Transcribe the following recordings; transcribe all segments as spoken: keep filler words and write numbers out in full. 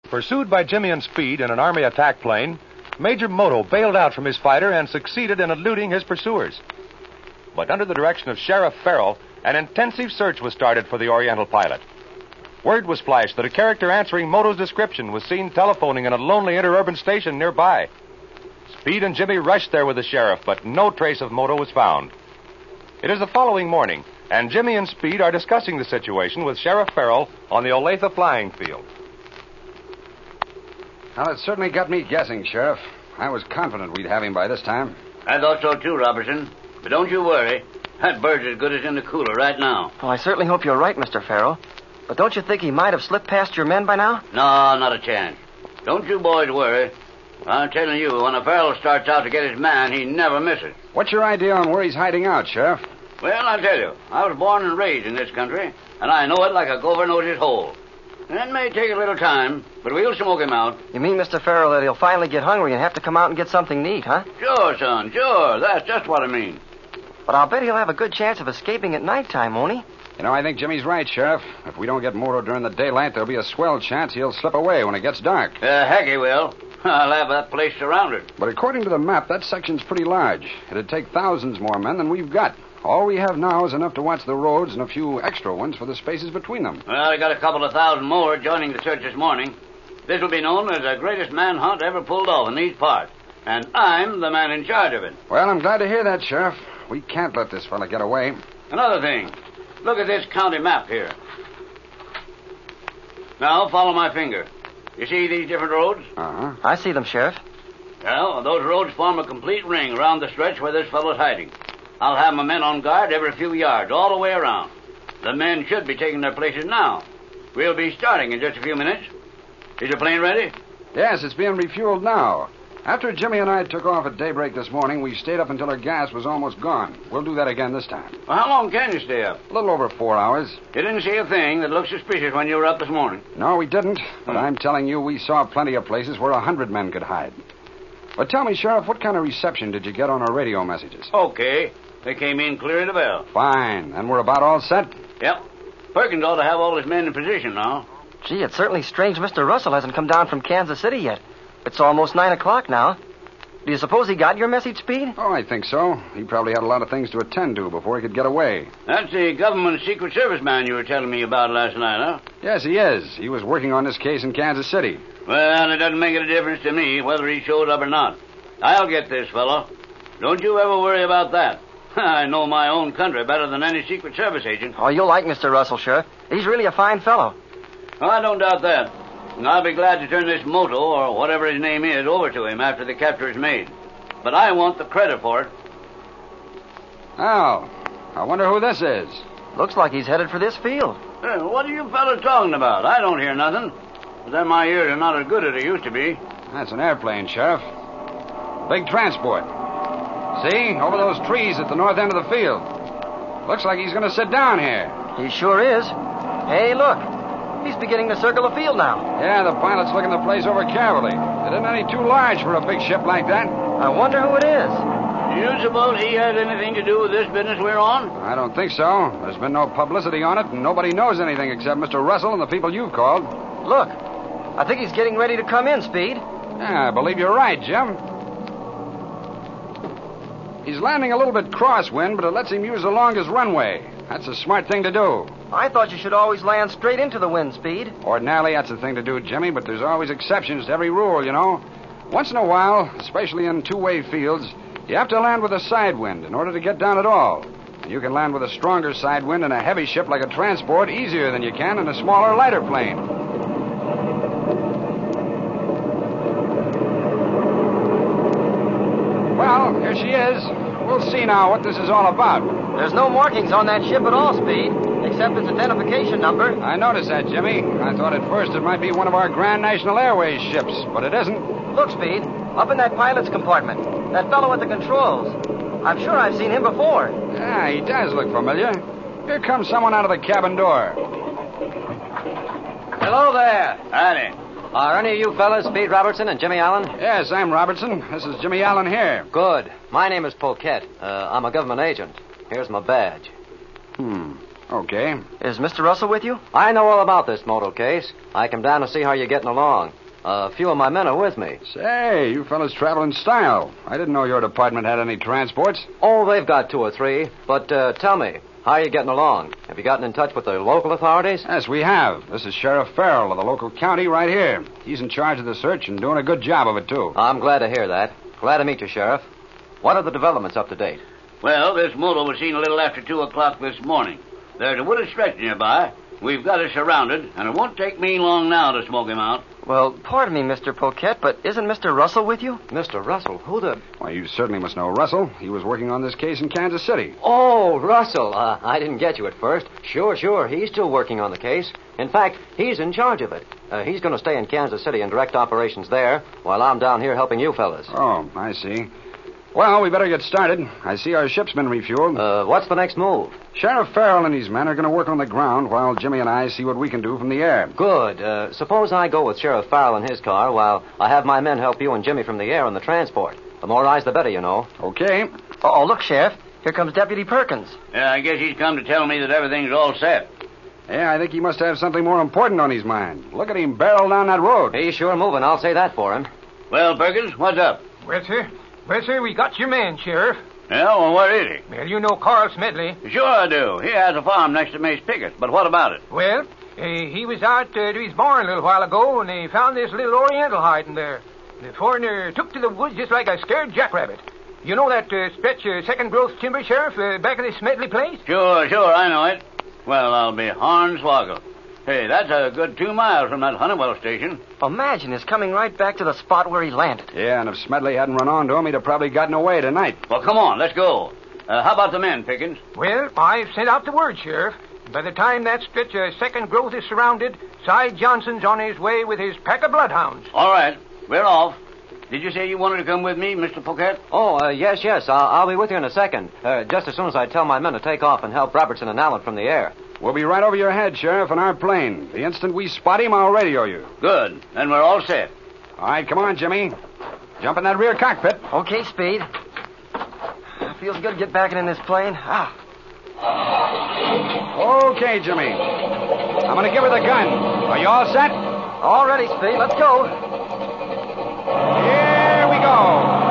Pursued by Jimmy and Speed in an Army attack plane, Major Moto bailed out from his fighter and succeeded in eluding his pursuers. But under the direction of Sheriff Farrell, an intensive search was started for the Oriental pilot. Word was flashed that a character answering Moto's description was seen telephoning in a lonely interurban station nearby. Speed and Jimmy rushed there with the sheriff, but no trace of Moto was found. It is the following morning, and Jimmy and Speed are discussing the situation with Sheriff Farrell on the Olathe flying field. Well, it certainly got me guessing, Sheriff. I was confident we'd have him by this time. I thought so too, Robertson. But don't you worry. That bird's as good as in the cooler right now. Well, I certainly hope you're right, Mister Farrell. But don't you think he might have slipped past your men by now? No, not a chance. Don't you boys worry. I'm telling you, when a Farrell starts out to get his man, he never misses. What's your idea on where he's hiding out, Sheriff? Well, I'll tell you. I was born and raised in this country, and I know it like a gopher knows his hole. That may take a little time, but we'll smoke him out. You mean, Mister Farrell, that he'll finally get hungry and have to come out and get something to eat, huh? Sure, son, sure. That's just what I mean. But I'll bet he'll have a good chance of escaping at nighttime, won't he? You know, I think Jimmy's right, Sheriff. If we don't get Moto during the daylight, there'll be a swell chance he'll slip away when it gets dark. Uh, heck he will. I'll have that place surrounded. But according to the map, that section's pretty large. It'd take thousands more men than we've got. All we have now is enough to watch the roads and a few extra ones for the spaces between them. Well, I got a couple of thousand more joining the search this morning. This will be known as the greatest manhunt ever pulled off in these parts. And I'm the man in charge of it. Well, I'm glad to hear that, Sheriff. We can't let this fella get away. Another thing. Look at this county map here. Now, follow my finger. You see these different roads? Uh-huh. I see them, Sheriff. Well, those roads form a complete ring around the stretch where this fellow's hiding. I'll have my men on guard every few yards, all the way around. The men should be taking their places now. We'll be starting in just a few minutes. Is your plane ready? Yes, it's being refueled now. After Jimmy and I took off at daybreak this morning, we stayed up until our gas was almost gone. We'll do that again this time. Well, how long can you stay up? A little over four hours. You didn't see a thing that looked suspicious when you were up this morning. No, we didn't. But I'm telling you, we saw plenty of places where a hundred men could hide. But tell me, Sheriff, what kind of reception did you get on our radio messages? Okay. They came in clear as a bell. Fine. And we're about all set? Yep. Perkins ought to have all his men in position now. Gee, it's certainly strange Mister Russell hasn't come down from Kansas City yet. It's almost nine o'clock now. Do you suppose he got your message, Speed? Oh, I think so. He probably had a lot of things to attend to before he could get away. That's the government Secret Service man you were telling me about last night, huh? Yes, he is. He was working on this case in Kansas City. Well, it doesn't make any difference to me whether he showed up or not. I'll get this fellow. Don't you ever worry about that. I know my own country better than any Secret Service agent. Oh, you'll like Mister Russell, Sheriff. He's really a fine fellow. Oh, I don't doubt that. And I'll be glad to turn this Moto, or whatever his name is, over to him after the capture is made. But I want the credit for it. Oh, I wonder who this is. Looks like he's headed for this field. Hey, what are you fellas talking about? I don't hear nothing. But then my ears are not as good as they used to be. That's an airplane, Sheriff. Big transport. See? Over those trees at the north end of the field. Looks like he's going to sit down here. He sure is. Hey, look. He's beginning to circle the field now. Yeah, the pilot's looking the place over carefully. It isn't any too large for a big ship like that. I wonder who it is. Do you suppose he has anything to do with this business we're on? I don't think so. There's been no publicity on it, and nobody knows anything except Mister Russell and the people you've called. Look. I think he's getting ready to come in, Speed. Yeah, I believe you're right, Jim. He's landing a little bit crosswind, but it lets him use the longest runway. That's a smart thing to do. I thought you should always land straight into the wind, Speed. Ordinarily, that's the thing to do, Jimmy, but there's always exceptions to every rule, you know. Once in a while, especially in two-way fields, you have to land with a side wind in order to get down at all. And you can land with a stronger side wind in a heavy ship like a transport easier than you can in a smaller, lighter plane. Well, here she is. We'll see now what this is all about. There's no markings on that ship at all, Speed, except its identification number. I noticed that, Jimmy. I thought at first it might be one of our Grand National Airways ships, but it isn't. Look, Speed, up in that pilot's compartment. That fellow at the controls. I'm sure I've seen him before. Yeah, he does look familiar. Here comes someone out of the cabin door. Hello there. Howdy. Are any of you fellas Speed Robertson and Jimmy Allen? Yes, I'm Robertson. This is Jimmy Allen here. Good. My name is Polkett. Uh, I'm a government agent. Here's my badge. Hmm. Okay. Is Mister Russell with you? I know all about this moto case. I came down to see how you're getting along. A few of my men are with me. Say, you fellas travel in style. I didn't know your department had any transports. Oh, they've got two or three. But uh, tell me, how are you getting along? Have you gotten in touch with the local authorities? Yes, we have. This is Sheriff Farrell of the local county right here. He's in charge of the search and doing a good job of it, too. I'm glad to hear that. Glad to meet you, Sheriff. What are the developments up to date? Well, this motor was seen a little after two o'clock this morning. There's a wooded stretch nearby. We've got it surrounded, and it won't take me long now to smoke him out. Well, pardon me, Mister Poquette, but isn't Mister Russell with you? Mister Russell? Who the... Why, you certainly must know Russell. He was working on this case in Kansas City. Oh, Russell. Uh, I didn't get you at first. Sure, sure. He's still working on the case. In fact, he's in charge of it. Uh, he's going to stay in Kansas City and direct operations there, while I'm down here helping you fellas. Oh, I see. Well, we better get started. I see our ship's been refueled. Uh, what's the next move? Sheriff Farrell and his men are going to work on the ground while Jimmy and I see what we can do from the air. Good. Uh, suppose I go with Sheriff Farrell in his car while I have my men help you and Jimmy from the air on the transport. The more eyes, the better, you know. Okay. Oh, look, Sheriff. Here comes Deputy Perkins. Yeah, I guess he's come to tell me that everything's all set. Yeah, I think he must have something more important on his mind. Look at him barrel down that road. He's sure moving, I'll say that for him. Well, Perkins, what's up? Well, sir. Well, sir, we got your man, Sheriff. Yeah, well, where is Well, you know Carl Smedley. he? Sure I do. He has a farm next to Mace Pickett's, but what about it? Well, uh, he was out uh, to his barn a little while ago, and they found this little Oriental hiding there. The foreigner took to the woods just like a scared jackrabbit. You know that uh, stretch of second-growth timber, Sheriff, uh, back of the Smedley place? Sure, sure, I know it. Well, I'll be hornswoggled. Hey, that's a good two miles from that Honeywell station. Imagine his coming right back to the spot where he landed. Yeah, and if Smedley hadn't run onto him, he'd have probably gotten away tonight. Well, come on, let's go. Uh, how about the men, Pickens? Well, I've sent out the word, Sheriff. By the time that stretch of second growth is surrounded, Cy Johnson's on his way with his pack of bloodhounds. All right, we're off. Did you say you wanted to come with me, Mister Poquette? Oh, uh, yes, yes. I'll, I'll be with you in a second. Uh, just as soon as I tell my men to take off and help Robertson and Allen from the air. We'll be right over your head, Sheriff, in our plane. The instant we spot him, I'll radio you. Good. Then we're all set. All right, come on, Jimmy. Jump in that rear cockpit. Okay, Speed. Feels good to get back in this plane. Ah. Okay, Jimmy. I'm going to give her the gun. Are you all set? All ready, Speed. Let's go. Here we go.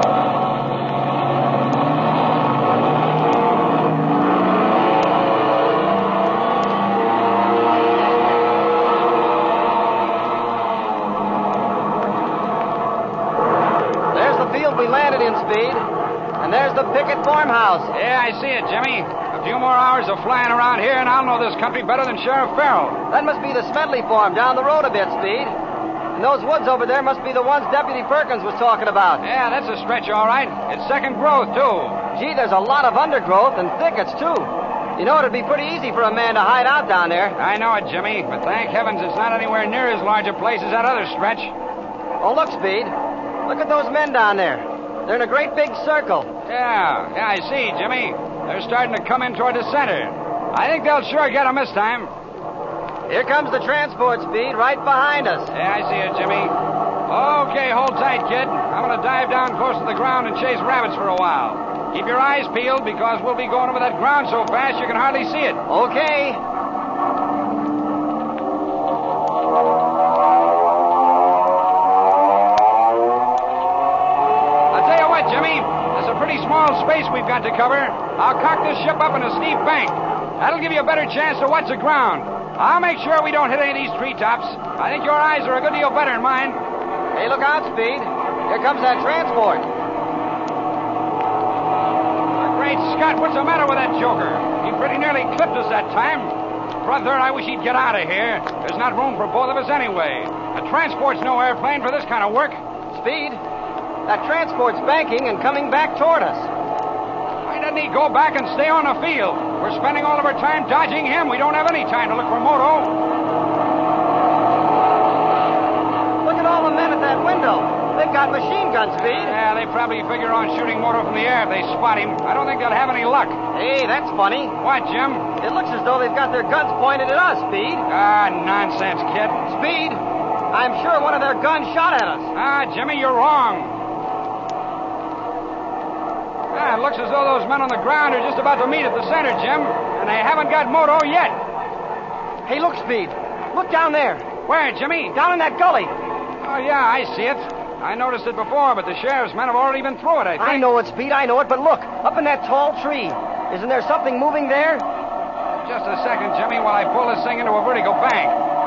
We landed in, Speed. And there's the Pickett farmhouse. Yeah, I see it, Jimmy. A few more hours of flying around here, and I'll know this country better than Sheriff Farrell. That must be the Smedley farm down the road a bit, Speed. And those woods over there must be the ones Deputy Perkins was talking about. Yeah, that's a stretch, all right. It's second growth, too. Gee, there's a lot of undergrowth and thickets, too. You know, it'd be pretty easy for a man to hide out down there. I know it, Jimmy, but thank heavens it's not anywhere near as large a place as that other stretch. Oh, look, Speed. Look at those men down there. They're in a great big circle. Yeah, yeah, I see, Jimmy. They're starting to come in toward the center. I think they'll sure get them this time. Here comes the transport, Speed, right behind us. Yeah, I see it, Jimmy. Okay, hold tight, kid. I'm going to dive down close to the ground and chase rabbits for a while. Keep your eyes peeled because we'll be going over that ground so fast you can hardly see it. Okay. Small space we've got to cover. I'll cock this ship up in a steep bank. That'll give you a better chance to watch the ground. I'll make sure we don't hit any of these treetops. I think your eyes are a good deal better than mine. Hey, look out, Speed. Here comes that transport. Great Scott, what's the matter with that joker? He pretty nearly clipped us that time. Brother, I wish he'd get out of here. There's not room for both of us anyway. A transport's no airplane for this kind of work. Speed, that transport's banking and coming back toward us. Why doesn't he go back and stay on the field? We're spending all of our time dodging him. We don't have any time to look for Moto. Look at all the men at that window. They've got machine guns, Speed. Yeah, they probably figure on shooting Moto from the air if they spot him. I don't think they'll have any luck. Hey, that's funny. What, Jim? It looks as though they've got their guns pointed at us, Speed. Ah, nonsense, kid. Speed, I'm sure one of their guns shot at us. Ah, Jimmy, you're wrong. Ah, it looks as though those men on the ground are just about to meet at the center, Jim. And they haven't got Moto yet. Hey, look, Speed. Look down there. Where, Jimmy? Down in that gully. Oh, yeah, I see it. I noticed it before, but the sheriff's men have already been through it, I think. I know it, Speed, I know it, but look, up in that tall tree. Isn't there something moving there? Just a second, Jimmy, while I pull this thing into a vertical bank.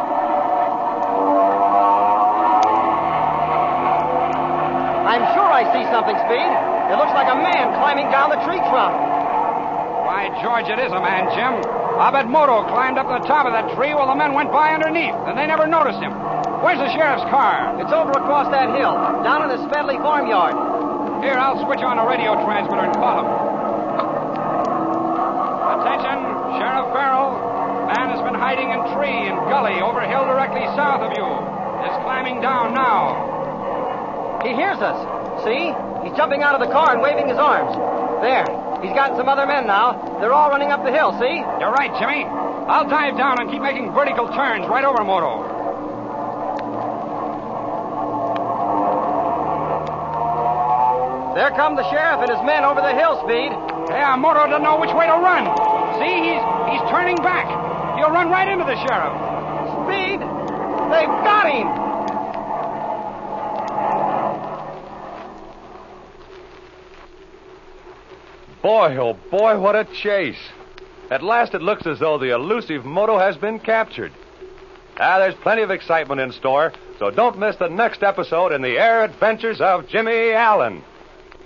I'm sure I see something, Speed. It looks like a man climbing down the tree trunk. By George, it is a man, Jim. I bet Moto climbed up the top of that tree while the men went by underneath, and they never noticed him. Where's the sheriff's car? It's over across that hill, down in the Smedley farmyard. Here, I'll switch on a radio transmitter and call him. Attention, Sheriff Farrell. Man has been hiding in tree and gully over hill directly south of you. Is climbing down now. He hears us. See? He's jumping out of the car and waving his arms. There. He's gotten some other men now. They're all running up the hill, see? You're right, Jimmy. I'll dive down and keep making vertical turns right over Moto. There come the sheriff and his men over the hill, Speed. Yeah, Moto doesn't know which way to run. See, he's he's turning back. He'll run right into the sheriff. Speed! They've got him! Boy, oh boy, what a chase. At last it looks as though the elusive Moto has been captured. Ah, there's plenty of excitement in store, so don't miss the next episode in the Air Adventures of Jimmy Allen.